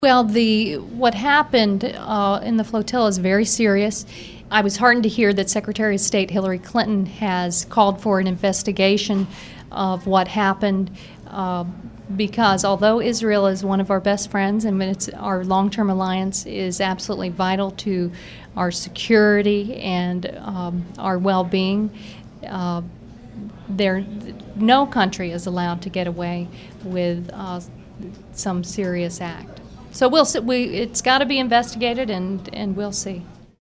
Well, what happened in the flotilla is very serious. I was heartened to hear that Secretary of State Hillary Clinton has called for an investigation of what happened because although Israel is one of our best friends and our long-term alliance is absolutely vital to our security and our well-being, no country is allowed to get away with some serious act. So we'll see. It's got to be investigated, and we'll see.